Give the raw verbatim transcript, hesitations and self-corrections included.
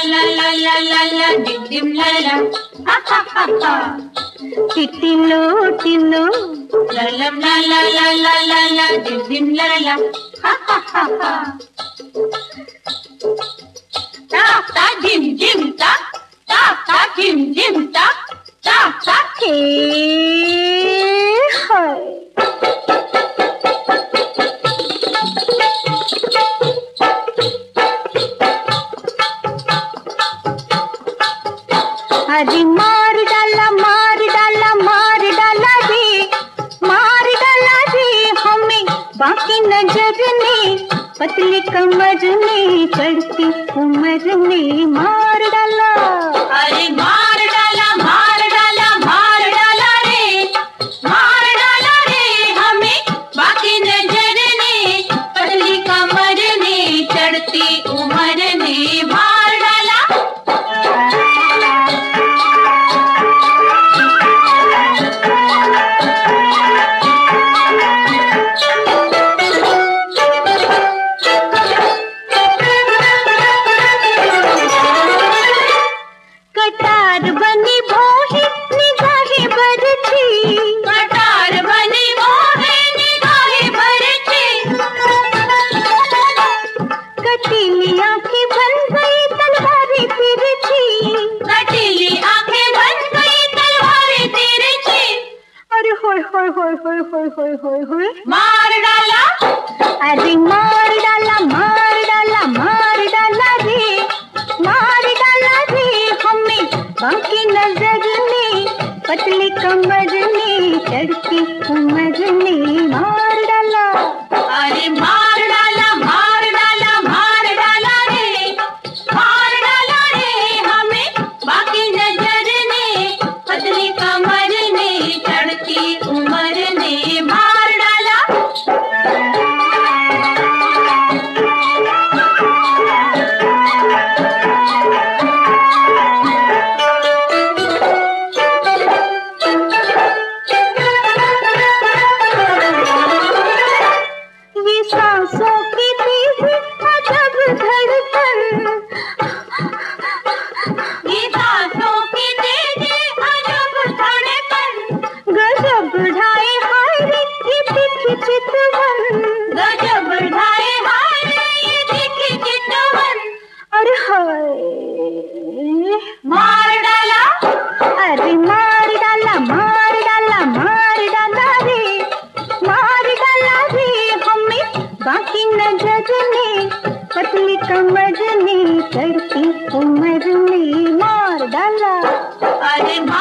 ला ला ला ला ला dim dim ला ला हा हा हा हा टिटिलो टिलो ला ला ला ला ला ला ला ला डिम डिम ला ला हा हा हा हा ता ता डिम डिम ता ता ता डिम डिम ता ता ता हे हाय अरे मार डाला मार डाला मार डाला रे मार डाला रे हमें बाकी नजर ने पतली कमर ने चढ़ती उम्र ने मार डाला अरे मार डाला मार डाला मार डाला रे मार डाला रे हमें बाकी नजर ने पतली कमर ने चढ़ती उम्र ने मार डाला कटार बनी भोहे निगाहे बरछी कटार बनी भोहे निगाहे बरछी कटीली आंखें बन गई तलवारें तिरछी कटीली आंखें बन गई तलवारें तिरछी अरे होय होय होय होय होय होय होय होय मार डाला अरे मार डाला मार डाला मार डाला रे मार डाला रे हमें बाकी नजर ने पतली कमर ने चढ़ती उम्र ने मार डाला अरे मार डाला मार डाला मार डाला रे मार डाला रे हमें बाकी नजर ने पतली कमर ने चढ़ती उम्र ने मार डाला ये सांसों की तेज अजब धड़कन ये सांसों की तेज अजब धड़कन गजब ढाए हाय रे ये दिखी चितवन गजब ढाए हाय रे ये दिखी चितवन अरे हाय मार डाला अरे मार डाला मार डाला मार डाला रे मार डाला रे हमें बाकी नजर ने पतली कमर ने चढ़ती उम्र ने मार डाला अरे